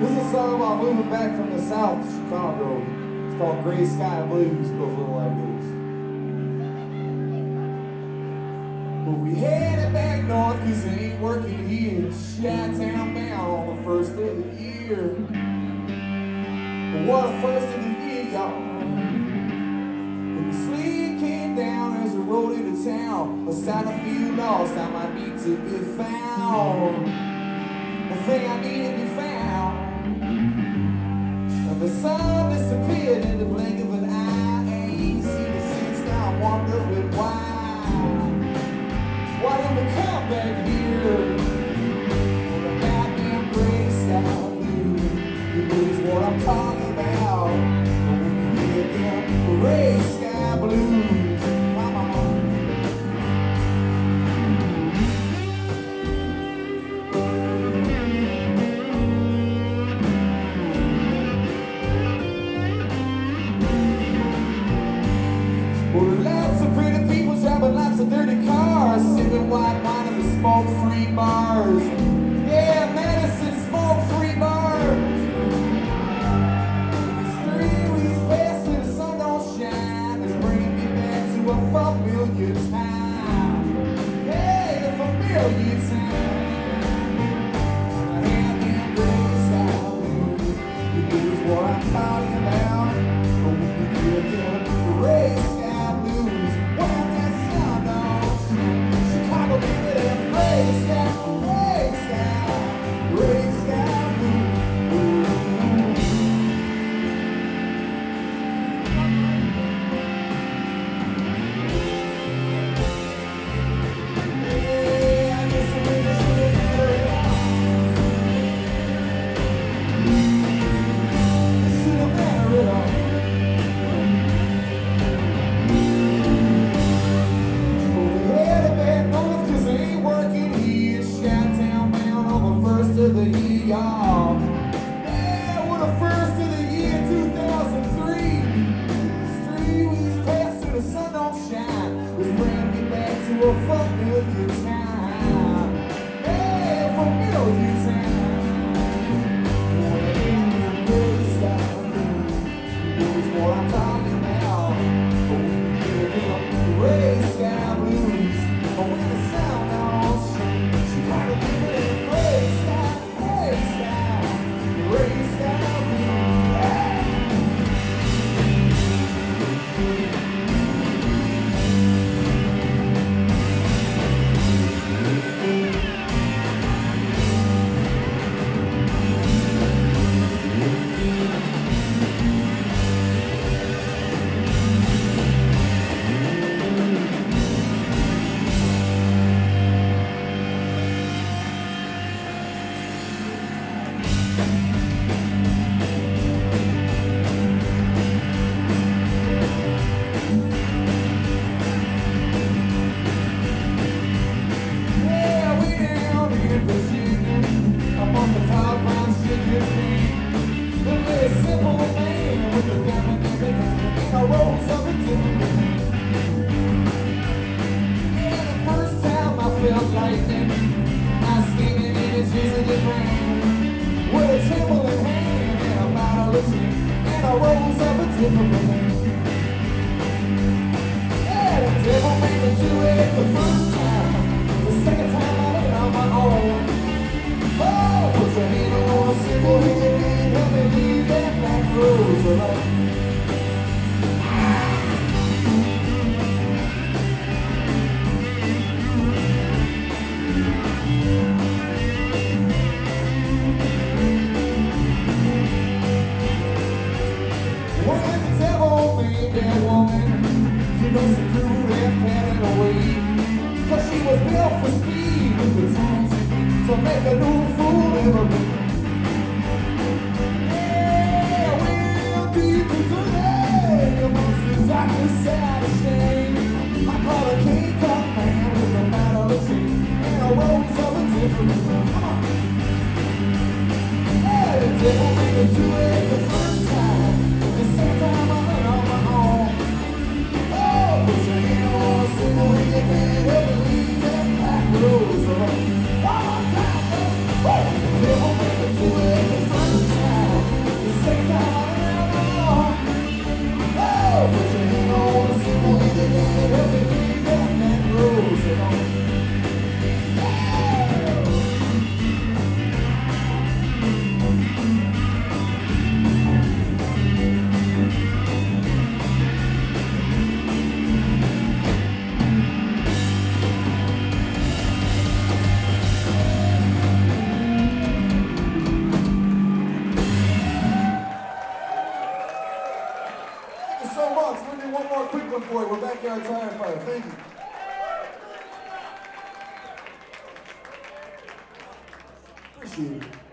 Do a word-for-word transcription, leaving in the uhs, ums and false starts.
This is a song about moving back from the south to Chicago. It's called Gray Sky Blues. It goes a little like this. But we headed back north cause it ain't working here. Chi-town bound on the first of the year. But what a first of the year, y'all. When the sleet came down as we rode into town, I started to feel lost, I might need to be found. The thing I need to be found. And the sun disappeared in the blink of an eye. I ain't seen the sense, now I'm wondering why. Why don't we come back here? For the goddamn gray sky blue. You know is what I'm talking about. When we hear them gray sky blues. Come on. Well, lots of pretty people driving lots of dirty cars, sipping white wine in the smoke-free bars. Yeah, Madison, smoke-free bars. It's three weeks past and the sun don't shine. It's bringing me back to a familiar time. Hey, a familiar time. I had them gray sky blues. You know what I'm talking about. But when you hear them gray sky blues, when that sun don't shine, Chicago, give me them gray sky, gray sky, gray sky blues. Yeah, I guess I really should have never I should have never all. Of the year, y'all. Yeah, what a first of the year, two thousand three. It's three weeks past and the sun don't shine. It's bringing me back to a familiar time. Hey, a familiar time. When the gray sky blue, you know what I'm talking about. But when you hear them gray sky blues, but when the sound don't shine, she gotta give me that gray sky. One more time, let's go. somebody. Thank you. Appreciate it.